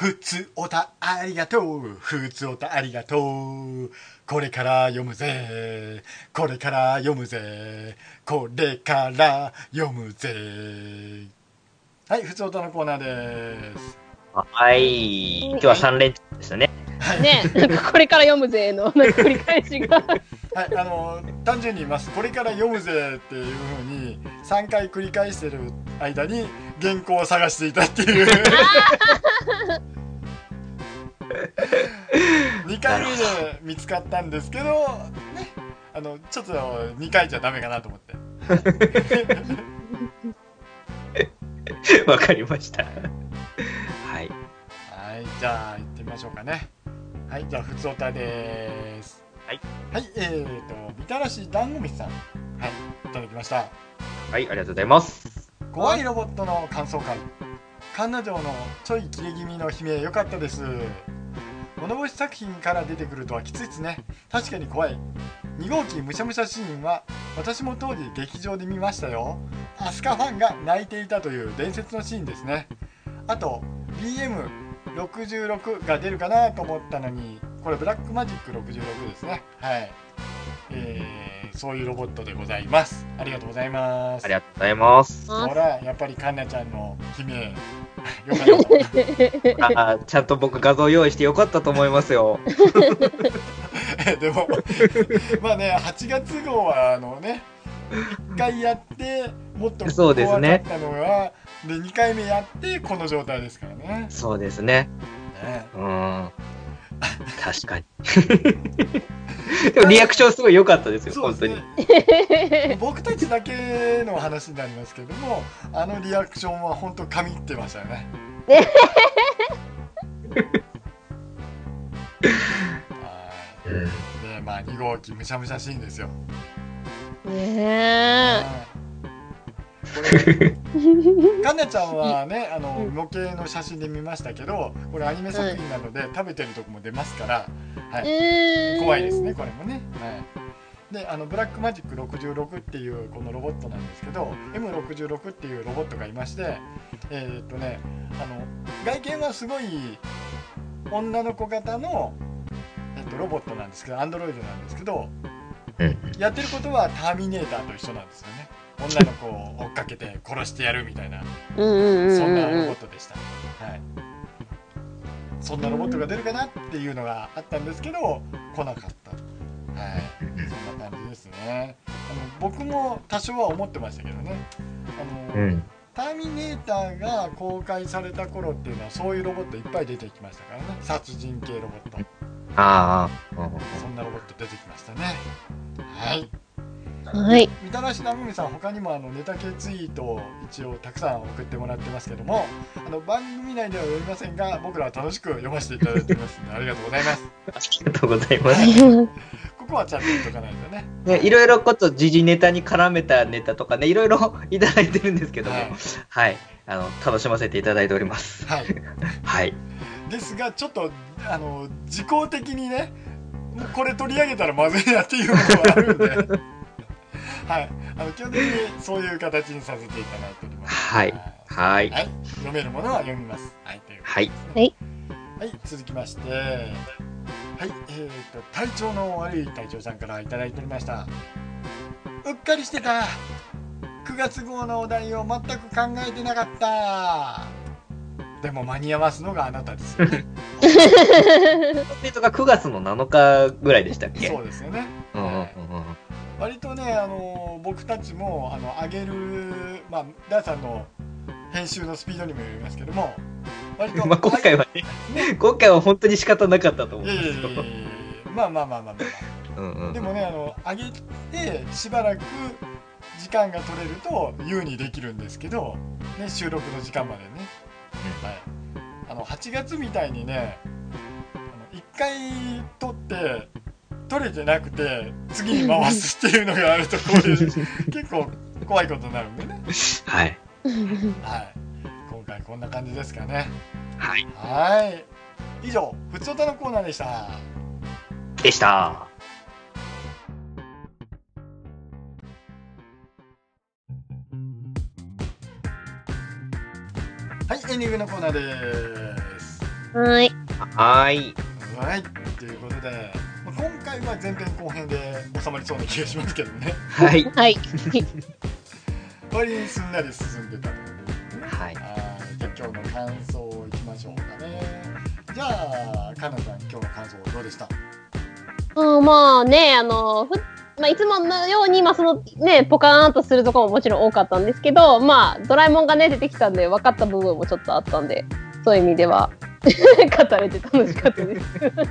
ふつおたありがとう、ふつおたありがとう、これから読むぜ、これから読むぜ、これから読むぜ。はい、ふつおたのコーナーです。 はい。今日は3連チャンでしたね。 はい、 ね、なんかこれから読むぜのなんか繰り返しがはい、単純に言います。これから読むぜっていう風に3回繰り返してる間に原稿を探していたっていう2回目で見つかったんですけどね、ちょっと2回じゃダメかなと思ってわかりました。はい。 はい、じゃあ行ってみましょうかね。はい、じゃあふつおたです。 はい、 はい、みたらし団子飯さん、はい、いただきました。 はい、ありがとうございます。 怖いロボットの感想会。神奈城のちょい切れ気味の悲鳴良かったです。物干し作品から出てくるとはきついですね。確かに怖い。2号機むしゃむしゃシーンは私も当時劇場で見ましたよ。アスカファンが泣いていたという伝説のシーンですね。あと BM66 が出るかなと思ったのに、これブラックマジック66ですね。はい、そういうロボットでございます。ありがとうございます。 ありがとうございます。 ほら、やっぱりカンナちゃんの悲鳴よかったちゃんと僕画像用意してよかったと思いますよ。 でもまあね、8月号はね、1回やってもっと怖かったのが、で2回目やってこの状態ですからね。 そうですね。 ね、 確かに。でもリアクションすごい良かったですよ、本当に。 僕たちだけの話になりますけども、あのリアクションは本当神ってましたよね。で、まあ2号機むしゃむしゃシーンですよ。 ねこれかんなちゃんはね、模型の写真で見ましたけど、これアニメ作品なので食べてるとこも出ますから、はい、怖いですね、これもね。はい、でブラックマジック66っていうこのロボットなんですけど、 M66 っていうロボットがいまして、外見はすごい女の子型の、ロボットなんですけど、アンドロイドなんですけど、やってることはターミネーターと一緒なんですよね。女の子を追っかけて殺してやるみたいな、そんなロボットでした。はい、そんなロボットが出るかなっていうのがあったんですけど、来なかった。はい、そんな感じですね。僕も多少は思ってましたけどね。ターミネーターが公開された頃っていうのはそういうロボットいっぱい出てきましたからね。殺人系ロボット、そんなロボット出てきましたね。はい、はい、みたらしなぐみさん、他にもネタ系ツイートを一応たくさん送ってもらってますけども、番組内では読みませんが、僕らは楽しく読ませていただいてますのでありがとうございます。 ありがとうございます。 ここはちゃんと言っとかないとね。 いろいろこと時事ネタに絡めたネタとかね、いろいろいただいてるんですけども、はい、楽しませていただいております。はい、はい、ですがちょっと時効的にね、もうこれ取り上げたらまずいなっていうのがあるんではい、基本的にそういう形にさせていただいております。はい、はい、はい、読めるものは読みます。はい、ということですね。はい、はい、続きまして、はい、体調の悪い隊長さんからいただいておりました。うっかりしてた。9月号のお題を全く考えてなかった。でも間に合わすのがあなたですよね。デートが9月の7日ぐらいでしたっけ？ そうですよね。割とね、僕たちも上げる、まあ、ダーさんの編集のスピードにもよりますけども、割とまあ今回はね、今回は本当に仕方なかったと思うんですよ。 まあでもね、上げてしばらく時間が取れると優にできるんですけど、ね、収録の時間までね、はい、8月みたいにね、1回撮って取れてなくて次に回すっていうのがあると、こういう結構怖いことになるんでね。はい、はい、今回こんな感じですかね。はい、はい、以上ふつおたのコーナーでした。はい、エンディングのコーナーです。 はい。 はい。ということで、今回は前編後編で収まりそうな気がしますけどね。 はい。 はい。 割にすんなり進んでたと。 はい。 じゃあ今日の感想をいきましょうかね。じゃあかなちゃん、今日の感想どうでした？ まあね、いつものように、そのね、ポカーンとするところももちろん多かったんですけど、ドラえもんがね、出てきたんで、分かった部分もちょっとあったんで、そういう意味では、語れて楽しかったです。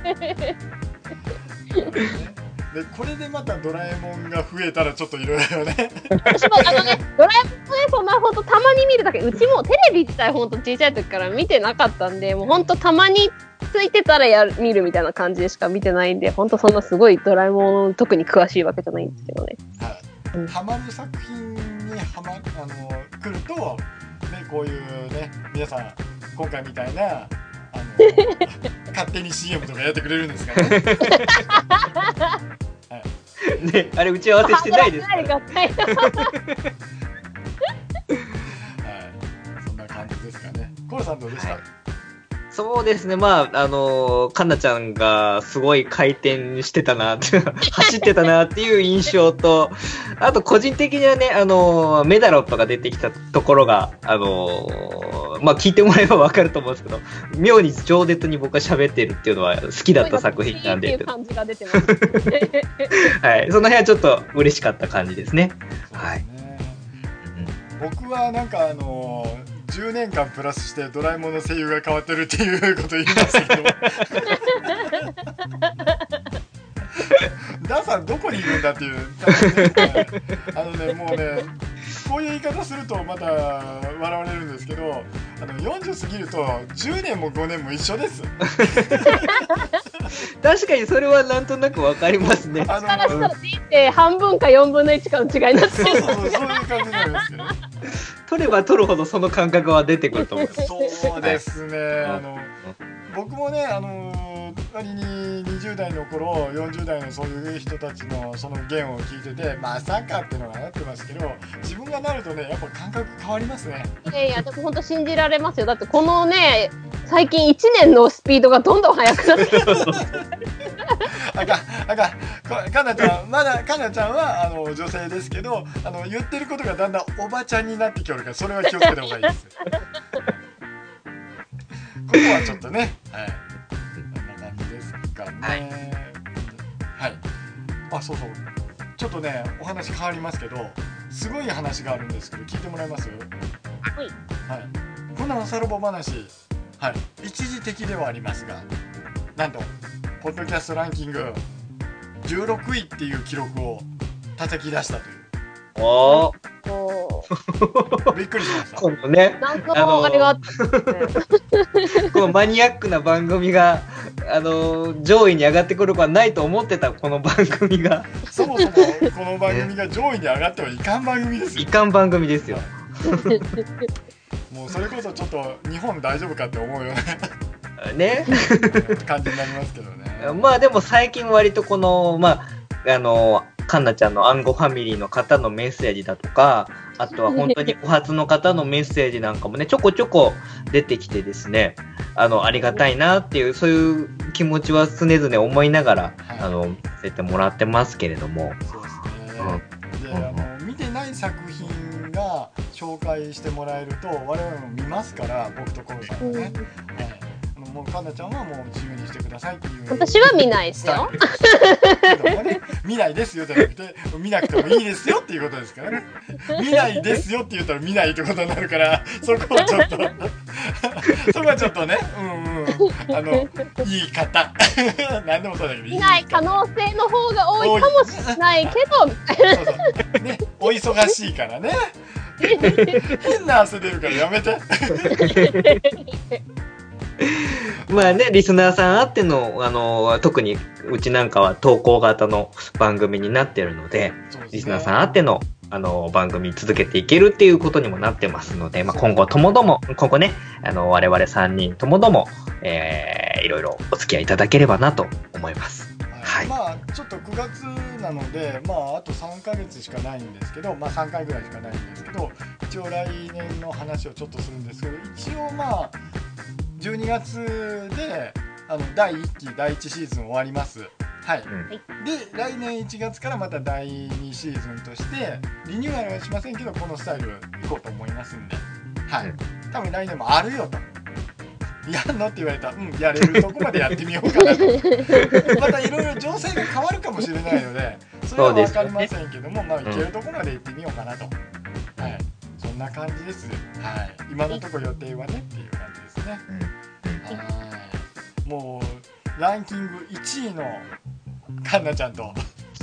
でこれでまたドラえもんが増えたらちょっといろいろね。 私もドラえもんね、そんな本当たまに見るだけ、うちもテレビ自体本当小さい時から見てなかったんで、もう本当たまについてたら見るみたいな感じでしか見てないんで、本当そんなすごいドラえもん特に詳しいわけじゃないんですけどね。 はい。ハマる作品に来ると、ね、こういうね、皆さん今回みたいな勝手に CM とかやってくれるんですからね。 はい、ね、あれ打ち合わせしてないですから。 はい、そんな感じですかね。コロさんどうでした？ はい、そうですね、かなちゃんがすごい回転してたなって走ってたなっていう印象と、あと個人的にはね、メダロットが出てきたところが、聞いてもらえばわかると思うんですけど、妙に饒舌に僕は喋ってるっていうのは好きだった作品なんで。 っていう感じが出てます。 はい、その辺はちょっと嬉しかった感じですね。はい。 僕はなんか10年間プラスしてドラえもんの声優が変わってるっていうことを言いましたけどダさんどこにいるんだっていう、もうね、こういう言い方するとまた笑われるんですけど、40過ぎると10年も5年も一緒です。 確かにそれはなんとなくわかりますね。 からしたら人生半分か4分の1かの違いになってる。 そういう感じになりますけど、ね、 取れば取るほどその感覚は出てくると思います。 そうですね。僕もね、割に20代の頃40代のそういう人たちのその弦を聞いてて、まさかっていうのがなってますけど、自分がなるとね、やっぱ感覚変わりますね。 いやでも本当信じられますよ。だってこのね、最近1年のスピードがどんどん速くなってる。 かなちゃん、まだかなちゃんは女性ですけど、言ってることがだんだんおばちゃんになってきてるから、それは気をつけた方がいいです。ここはちょっとね、はい、こんな感じですかね。はい。そうそう。ちょっとね、お話変わりますけど、すごい話があるんですけど、聞いてもらえます？ はい。 はい。こんなサロボ話、はい、一時的ではありますが、なんとポッドキャストランキング16位っていう記録を叩き出したという。 おー。 びっくりしました。 このね、 あれがあったんですね。このマニアックな番組が上位に上がってくることはないと思ってたこの番組が。 そもそもこの番組が上位に上がってはいかん番組ですよ。 いかん番組ですよ。 もうそれこそちょっと日本大丈夫かって思うよね。 感じになりますけどね。 でも最近割とこのかんなちゃんの暗号ファミリーの方のメッセージだとか、あとは本当にお初の方のメッセージなんかもね、ちょこちょこ出てきてですね、ありがたいなっていう、そういう気持ちは常々思いながら、見せてもらってますけれども。 そうですね。で、見てない作品が紹介してもらえると、我々も見ますから、僕とコロさんはね。もうかなちゃんはもう自由にしてくださいっていう。 私は見ないですよ。 ね、見ないですよじゃなくて、見なくてもいいですよっていうことですからね。見ないですよって言ったら見ないってことになるから、そこはちょっとそこはちょっとね、言い方何でもそうだけど、 見ない可能性の方が多いかもしれないけど、 そうね、お忙しいからね。変な汗出るからやめて。 リスナーさんあっての特にうちなんかは投稿型の番組になってるので、リスナーさんあっての番組続けていけるっていうことにもなってますので、今後ともども今後ね、我々3人ともども、いろいろお付き合いいただければなと思います。はい。 ちょっと9月なので、あと3ヶ月しかないんですけど、3回ぐらいしかないんですけど、一応来年の話をちょっとするんですけど、一応 12月で第1期第1シーズン終わります。はい、で来年1月からまた第2シーズンとしてリニューアルはしませんけどこのスタイルいこうと思いますんで、はい、多分来年もあるよと。やんのって言われたらやれるとこまでやってみようかなとまたいろいろ情勢が変わるかもしれないのでそれは分かりませんけども、まあいけるとこまで行ってみようかなと、はい、そんな感じです。はい、今のところ予定はねっていう感じですね。はい、もうランキング1位のカンナちゃんと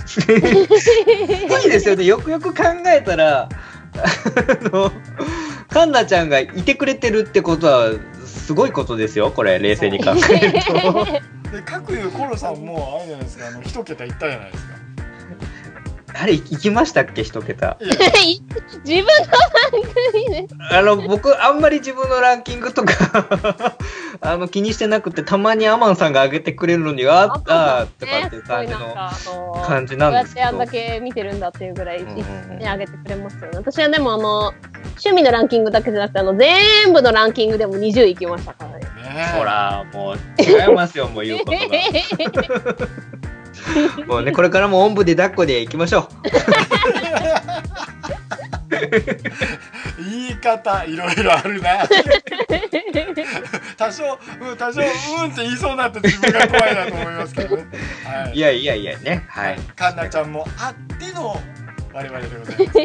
いいですよね。よくよく考えたらカンナちゃんがいてくれてるってことはすごいことですよ。これ冷静に考えるとで各いうコロさんもあれじゃないですか、一桁いったじゃないですか。 あれ行きましたっけ一桁自分の番組で僕あんまり自分のランキングとか気にしてなくてたまにアマンさんが上げてくれるのにあったとかっていう感じなんですけど、 どうやってあんだけ見てるんだっていうぐらい上げてくれますよね。私はでも趣味のランキングだけじゃなくて全部のランキングでも20いきましたからね。 ほらもう違いますよもう言うことがもうねこれからもおんぶで抱っこでいきましょう言い方いろいろあるな多少って言いそうになって自分が怖いなと思いますけどね、はい、 いやね、はい、 カンナちゃんもあっての我々でございます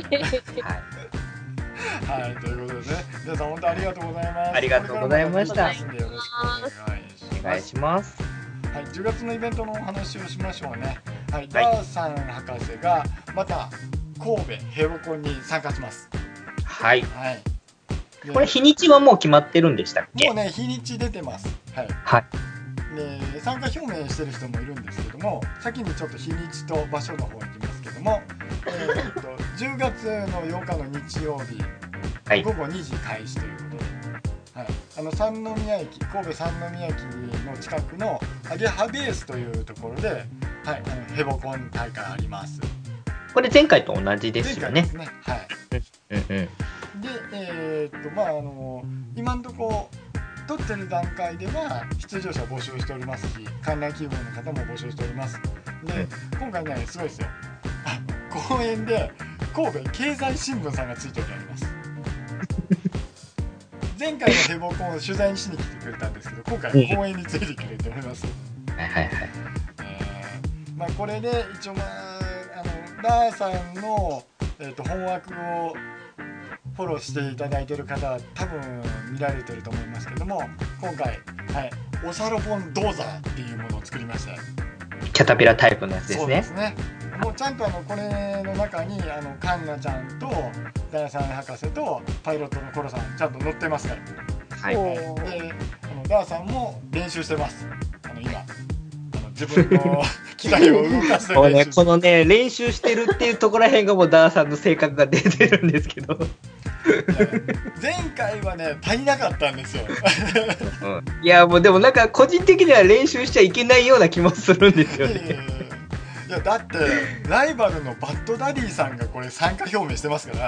はい、はい、ということでね皆さん本当ありがとうございます。 ありがとうございました。 よろしくお願いします。はい、10月のイベントのお話をしましょうね。はい、ダーさん博士がまた神戸ヘボコンに参加します。 はい。 はい。 これ日にちはもう決まってるんでしたっけ？ もうね日にち出てます。はい。 はい。 で参加表明してる人もいるんですけども、先にちょっと日にちと場所の方行きますけども、10月の8日の日曜日、はい、午後2時開始ということで。はい、三宮駅神戸三宮駅の近くのアゲハベースというところで、はい、ヘボコン大会あります。 これ前回と同じですよね。 前回ですね。はい。で、今のところ撮ってる段階では出場者募集しておりますし、観覧希望の方も募集しております。で、今回ねすごいですよ。公演で神戸経済新聞さんがついております。前回のヘボコンを取材にしに来てくれたんですけど、今回は公演についてくれております。これで一応ダーさんの、本枠をフォローしていただいている方は多分見られてると思いますけども、今回、はい、オサロボンドーザーっていうものを作りました。 キャタピラタイプのやつですね。 そうですね。もうちゃんとこれの中にカンナちゃんとダーさん博士とパイロットのコロさんちゃんと乗ってますから。はい。でダーさんも練習してます。今自分の機体を動かして練習このね練習してるっていうところらへんがもうダーさんの性格が出てるんですけど。 前回はね足りなかったんですよ。 いやもうでもなんか個人的には練習しちゃいけないような気もするんですよね。 いやだってライバルのバッドダディさんがこれ参加表明してますから。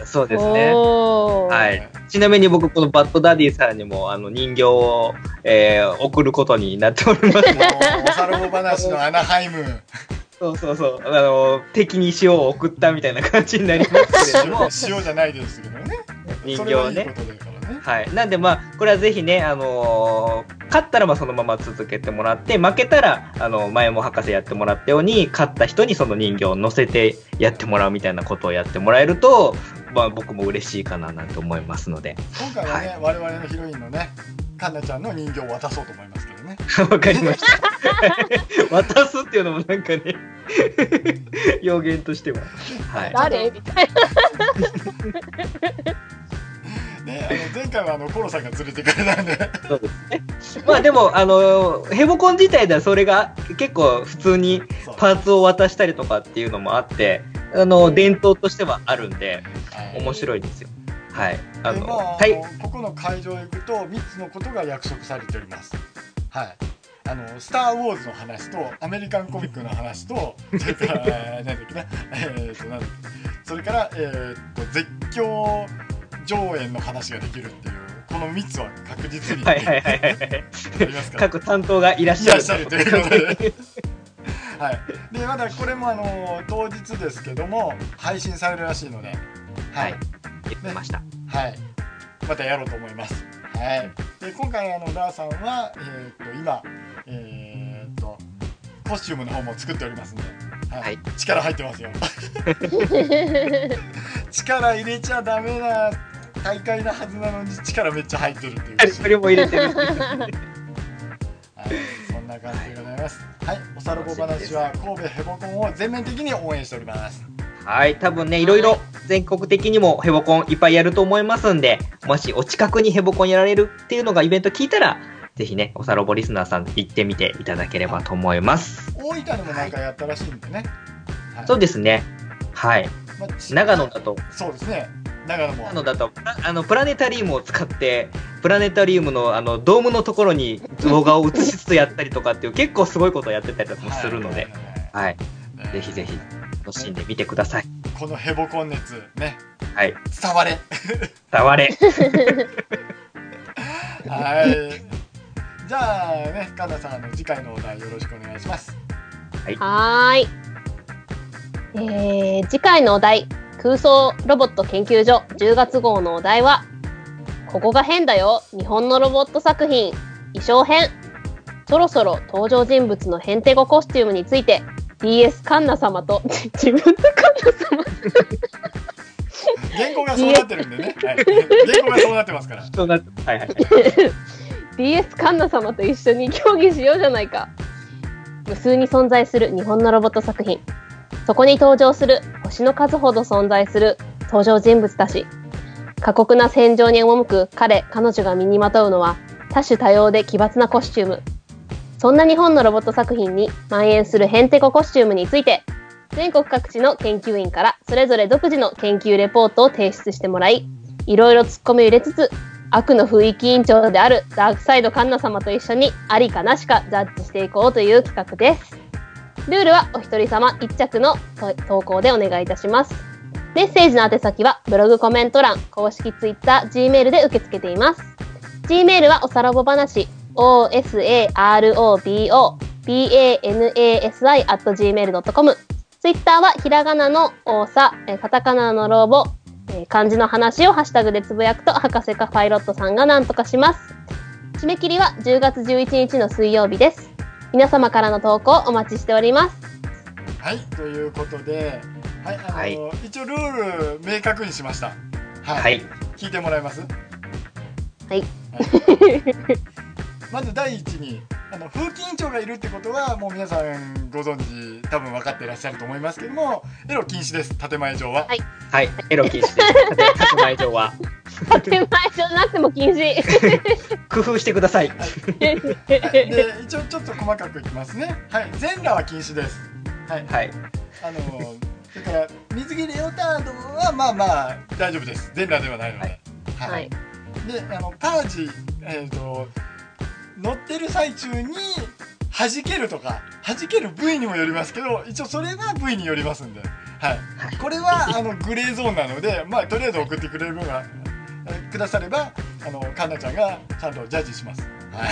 そうですね。はい。ちなみに僕このバッドダディさんにも人形を、送ることになっております。 おさろぼ話のアナハイム。 そう敵に塩を送ったみたいな感じになりますけれども。 塩じゃないですけどね。 人形ね。はい。なんでこれはぜひね勝ったらそのまま続けてもらって、負けたら前も博士やってもらったように勝った人にその人形を乗せてやってもらうみたいなことをやってもらえると、僕も嬉しいかななんて思いますので、 今回はね、はい、我々のヒロインのねカンナちゃんの人形を渡そうと思いますけどね。 わかりました渡すっていうのもなんかね表現としては、はい、 誰みたいなね、前回はコロさんが連れてくれたんで。 そうですね。でもヘボコン自体ではそれが結構普通にパーツを渡したりとかっていうのもあって伝統としてはあるんで、面白いですよ。はい。 ここの会場へ行くと3つのことが約束されております。はい。スター・ウォーズの話とアメリカンコミックの話とそれからそれから絶叫上演の話ができるっていうこの3つは確実にはいはいはいはいありますから、 各担当がいらっしゃるということではい、でまだこれも当日ですけども配信されるらしいので、 はい、言ってました、 ね、はい、またやろうと思います。はい、で今回ダーさんは、今、コスチュームの方も作っておりますので、はいはい、力入ってますよ力入れちゃダメな大会なはずなのに力めっちゃ入ってるっていう、 それも入れてるはい、 そんな感じでございます。はい、おさらぼ話は神戸ヘボコンを全面的に応援しております。 はい、多分ね、いろいろ全国的にもヘボコンいっぱいやると思いますんで、もしお近くにヘボコンやられるっていうのがイベント聞いたら、ぜひね、おさらぼリスナーさん行ってみていただければと思います。 大分でもなんかやったらしいんでね。 はい、そうですね。はい。長野だと。 そうですね。長野だとプラネタリウムを使ってプラネタリウムのドームのところに動画を映しつつやったりとかっていう結構すごごいことをやってたりもするので、はい、ぜひぜひ楽しんでみてください。 このヘボコン熱ね、 はい、 伝われ伝われはい、じゃあね、かなさん次回のお題よろしくお願いします。 はい、次回のお題、空想ロボット研究所10月号のお題は、ここが変だよ、日本のロボット作品衣装編。そろそろ登場人物のヘンテココスチュームについて BS カンナ様と自分でカンナ様原稿がそうなってるんでね、はい、原稿がそうなってますからそうなって、はいはい、 BS カンナ様と一緒に協議しようじゃないか。無数に存在する日本のロボット作品、そこに登場する星の数ほど存在する登場人物たち、過酷な戦場に赴く彼女が身にまとうのは多種多様で奇抜なコスチューム。そんな日本のロボット作品に蔓延するヘンテココスチュームについて、全国各地の研究員からそれぞれ独自の研究レポートを提出してもらい、いろいろツッコミを入れつつ、悪の雰囲気委員長であるダークサイドカンナ様と一緒にありかなしかジャッジしていこうという企画です。ルールはお一人様一着の投稿でお願いいたします。メッセージの宛先はブログコメント欄、公式ツイッター、Gmail で受け付けています。Gmail はおさらぼ話、osarobobanasi@gmail.com。ツイッターはひらがなのおさ、カタカナのロボ、漢字の話をハッシュタグでつぶやくと博士かパイロットさんが何とかします。締め切りは10月11日の水曜日です。皆様からの投稿お待ちしております。 はい、ということで、はい、一応ルール明確にしました。はい、はい、聞いてもらえます？ はい、 まず第一に風紀委員長がいるってことはもう皆さんご存知、多分分かっていらっしゃると思いますけども、エロ禁止です。建前上は。 はい、はい、エロ禁止です。建前上は。 建前上なくても禁止。 工夫してください。 はい、で一応ちょっと細かくいきますね。はい、全裸は禁止です。はい。はい。それから水着レオタードはまあまあ大丈夫です。全裸ではないので。はい。はい、でパージ乗ってる最中に弾けるとか弾ける部位にもよりますけど、一応それは部位によりますんで、はい、これはグレーゾーンなので、まあとりあえず送ってくれる分がくださればカンナちゃんがちゃんとジャッジします。はい。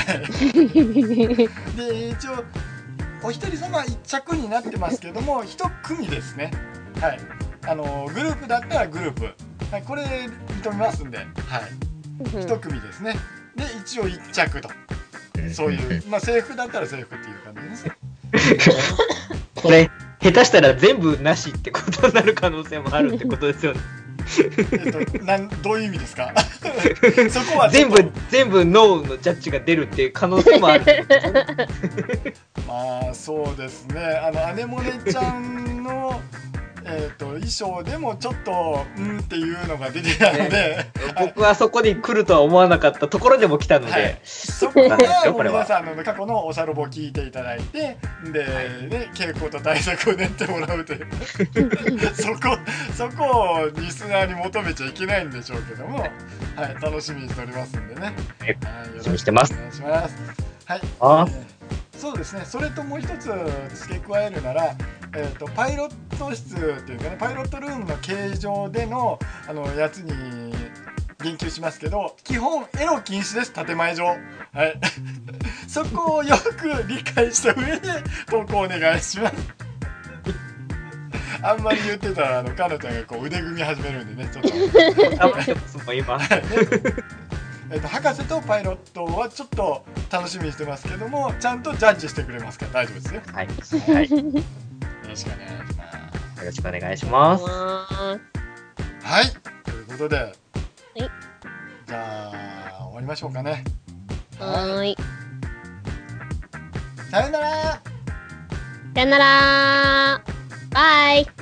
で一応お一人様一着になってますけども、一組ですね。はい。グループだったらグループ、はい、これ認めますんで、はい。一組ですね。で一応一着と。そういうまあ制服だったら制服っていう感じです。 これ下手したら全部なしってことになる可能性もあるってことですよね。 どういう意味ですか？そこは全部ノーのジャッジが出るっていう可能性もある。 まあそうですね。アネモネちゃんの衣装でもちょっとっていうのが出てたので、 僕はそこに来るとは思わなかったところでも来たので、はい、そこは皆さんの過去のおさろぼを聞いていただいて、で、ね、傾向と対策を練ってもらうというそこをリスナーに求めちゃいけないんでしょうけども、はい、楽しみにしておりますんでね、 はい、よろしくお願いします。 はい、そうですね。それともう一つ付け加えるなら、パイロット室っていうかね、パイロットルームの形状でのやつに言及しますけど、基本エロ禁止です、建前上。はいそこをよく理解した上で投稿お願いしますあんまり言ってたらかなちゃんがこう腕組み始めるんでね、ちょっと今博士とパイロットはちょっと楽しみにしてますけども、ちゃんとジャッジしてくれますから大丈夫ですよ。 はい、 はい、よろしくお願いします。 よろしくお願いします。 はい、ということで、じゃあ終わりましょうかね。 はい。 さよなら。 さよなら。バイ。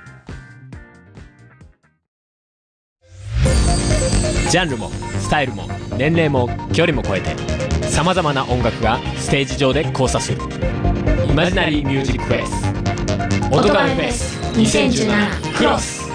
ジャンルもスタイルも年齢も距離も超えてさまざまな音楽がステージ上で交差するイマジナリーミュージックフェス音亀フェス2017クロス。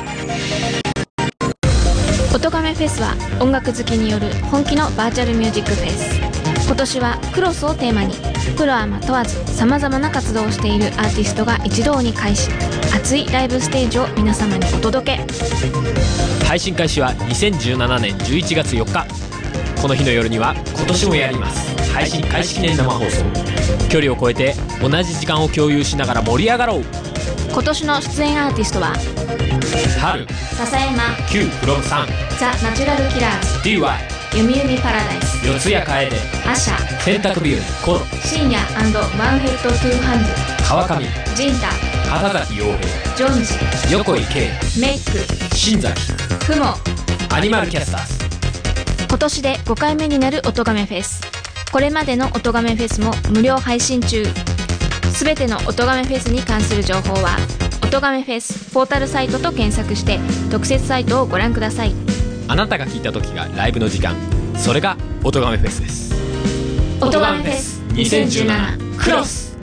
音亀フェスは音楽好きによる本気のバーチャルミュージックフェス。今年はクロスをテーマにプロアマ問わずさまざまな活動をしているアーティストが一堂に会し、熱いライブステージを皆様にお届け。 配信開始は2017年11月4日。この日の夜には今年もやります配信開始記念生放送。距離を超えて同じ時間を共有しながら盛り上がろう。 今年の出演アーティストは春、 笹山、 Q フロムさん、 ザ・ナチュラルキラーズ、 DY、 ゆみゆみパラダイス、 四谷楓、 アシャ、 洗濯日和コロ、 深夜&ワンヘッドトゥーハンズ、 川上、 ジンタ、 畑崎陽ジョンジ、 平、横井圭、 メイク、 新崎、 クモ。 アニマルキャスターズ。 今年で5回目になる音亀フェス。これまでの音亀フェスも無料配信中。すべての音亀フェスに関する情報は音亀フェスポータルサイトと検索して特設サイトをご覧ください。 あなたが聞いた時がライブの時間、それが音亀フェスです。 音亀フェス2017クロス。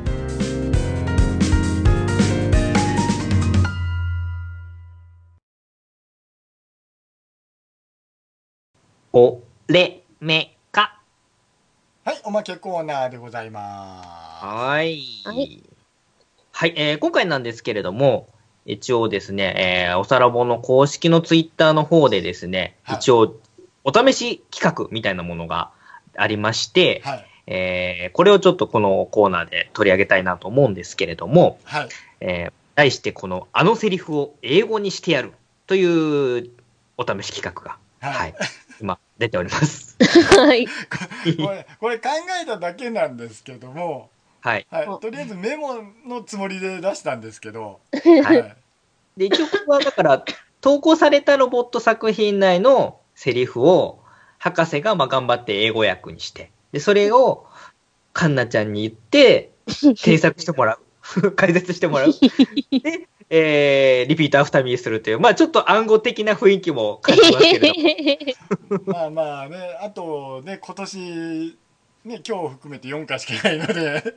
おれめか。 はい、おまけコーナーでございます。 はい。 はいはい、今回なんですけれども、一応ですね、おさらぼの公式のツイッターの方でですね、 はい一応、お試し企画みたいなものがありまして、 はいこれをちょっとこのコーナーで取り上げたいなと思うんですけれども、 はい題してこのあのセリフを英語にしてやるというお試し企画が、はい、今出ております。 はい。 これ考えただけなんですけども、 はい。 はい、とりあえずメモのつもりで出したんですけど、 はい。で、一応ここはだから、投稿されたロボット作品内のセリフを、博士が頑張って英語訳にして、で、それを、カンナちゃんに言って、制作してもらう。解説してもらう。で、リピートアフターミーするという、まあちょっと暗号的な雰囲気も感じますけれども。 まあまあね、あとね、今年、ね、今日含めて4回しかないので、はい、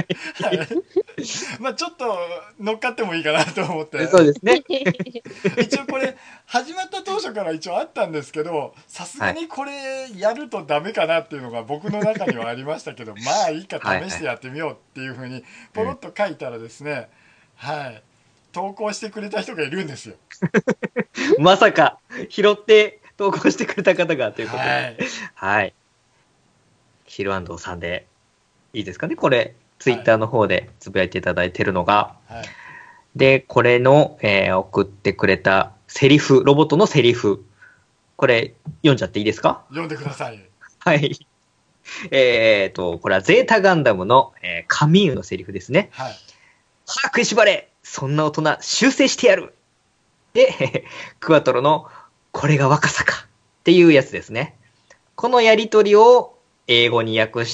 まあちょっと乗っかってもいいかなと思って。 そうですね。 一応これ、始まった当初から一応あったんですけど、さすがにこれやるとダメかなっていうのが僕の中にはありましたけど、まあいいか、試してやってみようっていうふうに、ポロッと書いたらですね、はい。投稿してくれた人がいるんですよ。 まさか拾って投稿してくれた方がということで、 はい、 はい、ヒルアンドさんでいいですかね、これツイッターの方でつぶやいていただいてるのが、 はい、 でこれの、送ってくれたセリフ、ロボットのセリフ、これ読んじゃっていいですか？ 読んでください。 はい。これはゼータガンダムの、カミーユのセリフですね。 はい。 食いしばれ、そんな大人修正してやる。で、クワトロのこれが若さかっていうやつですね。このやりとりを英語に訳して、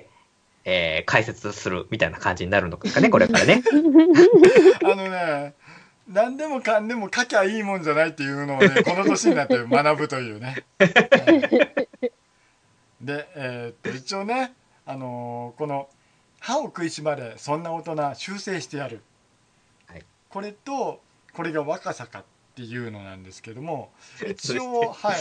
解説するみたいな感じになるのかね、これからね。 ね、何でもかんでも書きゃいいもんじゃないっていうのをね、この年になって学ぶというね。で、一応ね、この歯を食いしばれ、そんな大人修正してやる。はい、これと、これが若さかっていうのなんですけども、一応、はい、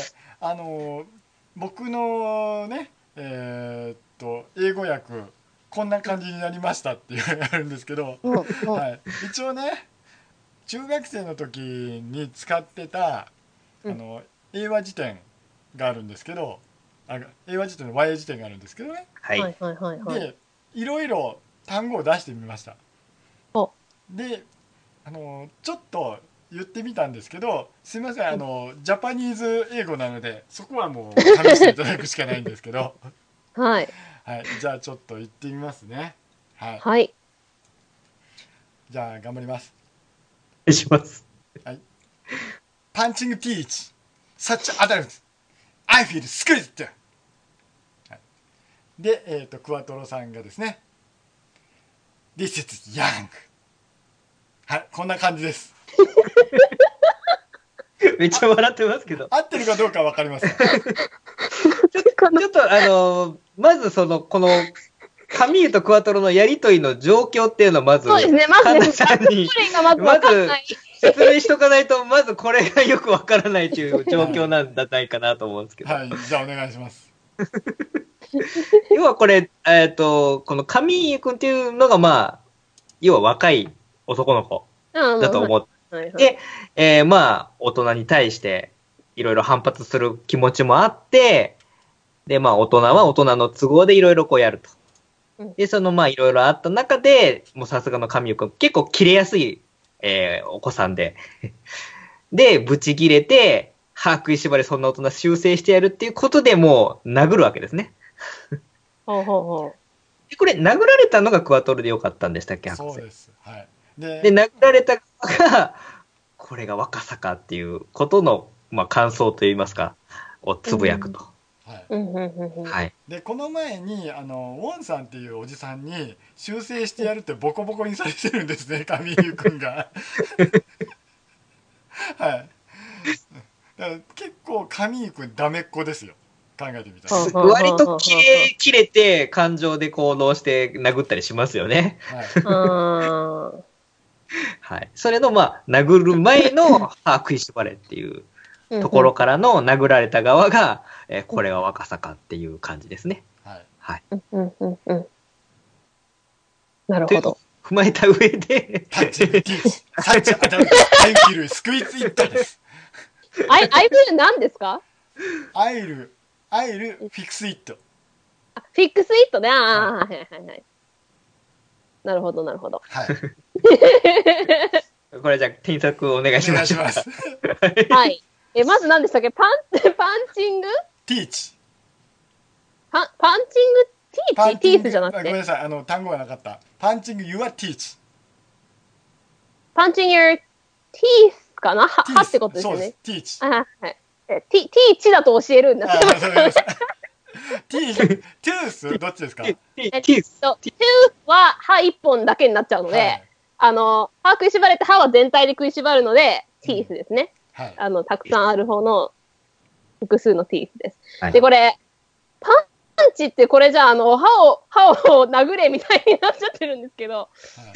僕のね、英語訳、こんな感じになりましたっていうのがあるんですけど、はい、一応ね、中学生の時に使ってた、英和辞典があるんですけど、英和辞典の YA 辞典があるんですけどね。 はい。 はいはいはいはい。 でいろいろ単語を出してみました。 おでちょっと言ってみたんですけど、すいませんジャパニーズ英語なのでそこはもう試していただくしかないんですけどはい。 はい、じゃあちょっと言ってみますね。はい、 はい。 じゃあ頑張ります。 お願いします。 パンチングティーチ such adults I feel squeezed、はい、で、クワトロさんがですね This is young、 はい、こんな感じです。 めっちゃ笑ってますけど。 合ってるかどうか分かりません。 ちょっとまずこの、カミーユとクワトロのやりとりの状況っていうのをまず、 そうですね、まずカンね、 ナさんに、 まず説明しとかないと、まずこれがよくわからないという状況なんじゃないかなと思うんですけど。 はい、じゃあお願いします。 要はこれ、このカミーユ君っていうのが、まあ、要は若い男の子だと思って、まあ、大人に対していろいろ反発する気持ちもあって、で、まあ、大人は大人の都合でいろいろこうやると。で、まあ、いろいろあった中で、もうさすがのカミーユ君、結構切れやすい、お子さんで。で、ブチ切れて、歯食いしばりそんな大人修正してやるっていうことでもう殴るわけですね。 ほうほうほでこれ、殴られたのがクワトロでよかったんでしたっけ、博士。 そうです。はい。 で、殴られた側が、これが若さかっていうことの、まあ、感想といいますか、をつぶやくと。 はい。で、この前に、ウォンさんっていうおじさんに修正してやるってボコボコにされてるんですね、カミーユ君が。はい。だから結構カミーユ君ダメっ子ですよ。考えてみたら。 割と切れて感情で行動して殴ったりしますよね。 はい。 はい。それの、まあ、殴る前の歯食いしばれっていうところからの殴られた側が、これは若さかっていう感じですね。 はい。 はい。 なるほど。 踏まえた上で、 タッチ、ティーチ、サッチ、アダルト、タイキル、スクイーツイットです。 アイブ何ですか？ アイル、フィクスイット。 フィックスイットね。はいはいはい。なるほど、なるほど。 はい。 これじゃあ、添削お願いします。 お願いします。 はい。まず何でしたっけ？パンチングティーチ。 パンチングティースじゃなくて。 ごめんなさい、単語がなかった。パンチング your teeth。 パンチング your teeth かな？はってことですよね。 そうです。ティーチ。 はい。ティーチだと教えるんだ。 ティースどっちですか？ トゥースは歯一本だけになっちゃうので、歯食いしばれて歯は全体で食いしばるので、ティースですね。たくさんある方の複数のティースです。で、これ、パンチってこれじゃ歯を殴れみたいになっちゃってるんですけど、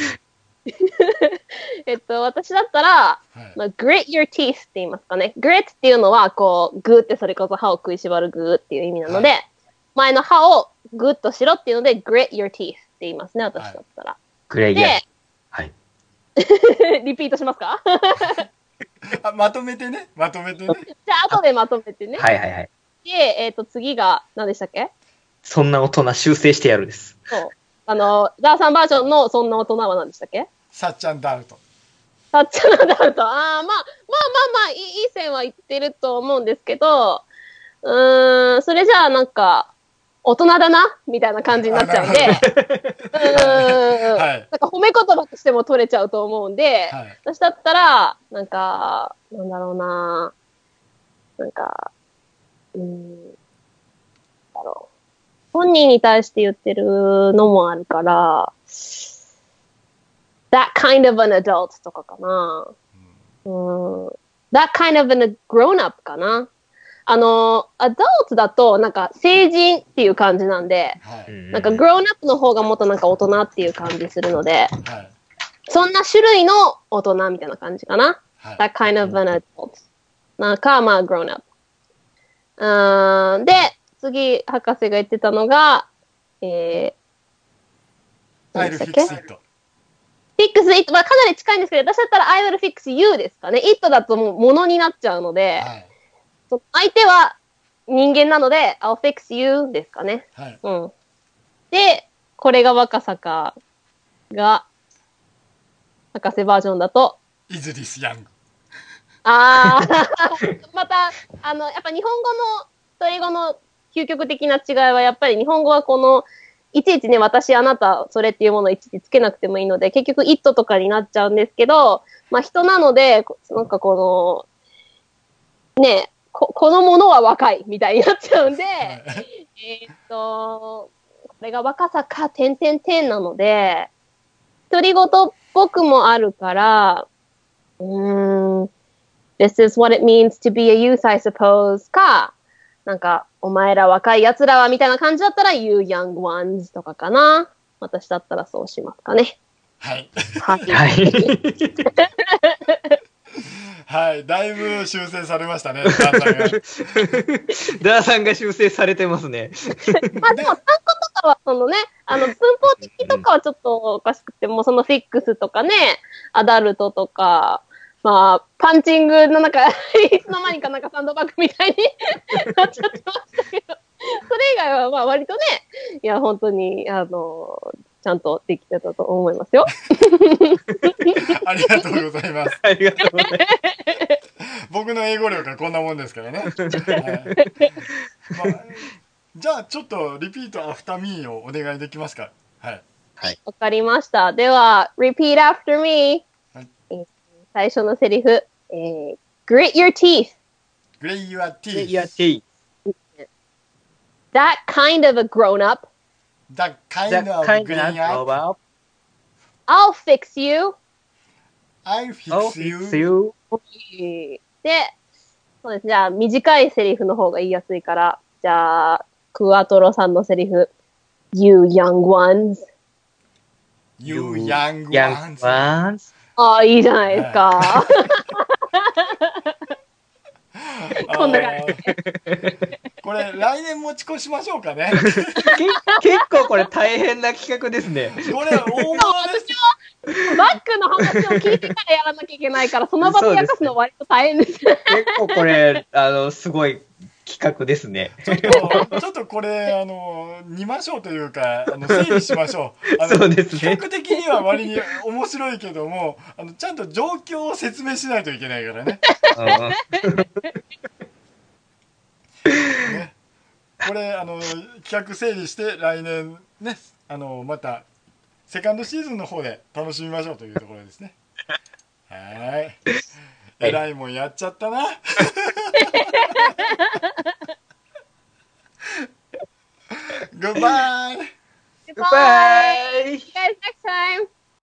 私だったら、grit your teeth って言いますかね。grit っていうのは、こう、グーってそれこそ歯を食いしばるグーっていう意味なので、前の歯をグッとしろっていうので、grit your teeth って言いますね、私だったら。 で、はい。 リピートしますか？ まとめてね。じゃあ、後でまとめてね。 はい。 で、次が、何でしたっけ？ そんな大人修正してやるです。 そう。ダーさんバージョンのそんな大人は何でしたっけ？ サッチャンダウト。 サッチャンダウト。まあ、いい線は言ってると思うんですけど、それじゃあなんか、大人だなみたいな感じになっちゃうんで、なんか褒め言葉としても取れちゃうと思うんで、私だったら、なんか、なんだろうな、なんか、本人に対して言ってるのもあるから、that kind of an adult とかかな。that kind of an grown up かな。adult だと、なんか、成人っていう感じなんで、なんか、grown up の方がもっとなんか大人っていう感じするので、そんな種類の大人みたいな感じかな。that kind of an adult。なんか、まあ、grown up。で、次、博士が言ってたのが、 アイルフィックスイット。 フィックスイットはかなり近いんですけど、私だったら I will fix you ですかね。イットだともう物になっちゃうので、相手は人間なので、I'll fix you ですかね。 はい。 うん。で、これが若さかが、博士バージョンだと、 イズディス・ヤング。 あー、また、やっぱ日本語のと英語の究極的な違いは、やっぱり日本語はこの、いちいちね、私、あなた、それっていうものをいちいちつけなくてもいいので、結局、it とかになっちゃうんですけど、まあ人なので、なんかこの、ね、このものは若い、みたいになっちゃうんで、これが若さか、点々点なので、独り言っぽくもあるから、This is what it means to be a youth, I suppose か、なんか、お前ら若い奴らはみたいな感じだったら You young ones とかかな。私だったらそうしますかね。 はい。 はい。 はい。だいぶ修正されましたね、ダーさんが。 ダーさんが修正されてますね。 まあでも、単語とかは、そのね、文法的とかはちょっとおかしくても、そのフィックスとかね、アダルトとか、まあ、パンチングの中、いつの間にかなんかサンドバッグみたいになっちゃってましたけど、それ以外はまあ割とね、いや、本当に、ちゃんとできてたと思いますよ。 ありがとうございます。 ありがとうございます。 僕の英語力はこんなもんですからね。はい、まあ、じゃあ、ちょっとリピートアフターミーをお願いできますか。はい。 はい。わかりました。では、repeat after me。はい、最初のセリフ、grit your teeth。 grit your teeth。grit your teeth。 That kind of a grown-up. That kind of grown-up. I'll fix you. I'll fix you. で、そうです。じゃあ、短いセリフの方が言いやすいから、じゃあ、クワトロさんのセリフ。You young ones.You young ones. ああ、いいじゃないですか。こんな感じ。 これ、来年持ち越しましょうかね。 結構これ大変な企画ですね。 これ、大物です。 バックの話を聞いてからやらなきゃいけないから、その場で焼かすの割と大変です。 結構これ、すごい企画ですね。 ちょっとこれ、見ましょうというか、整理しましょう。 そうですね。 企画的には割に面白いけども、ちゃんと状況を説明しないといけないからね。ね、これ企画整理して来年ねまたセカンドシーズンの方で楽しみましょうというところですね。はい。えらいもんやっちゃったな。Goodbye. Goodbye.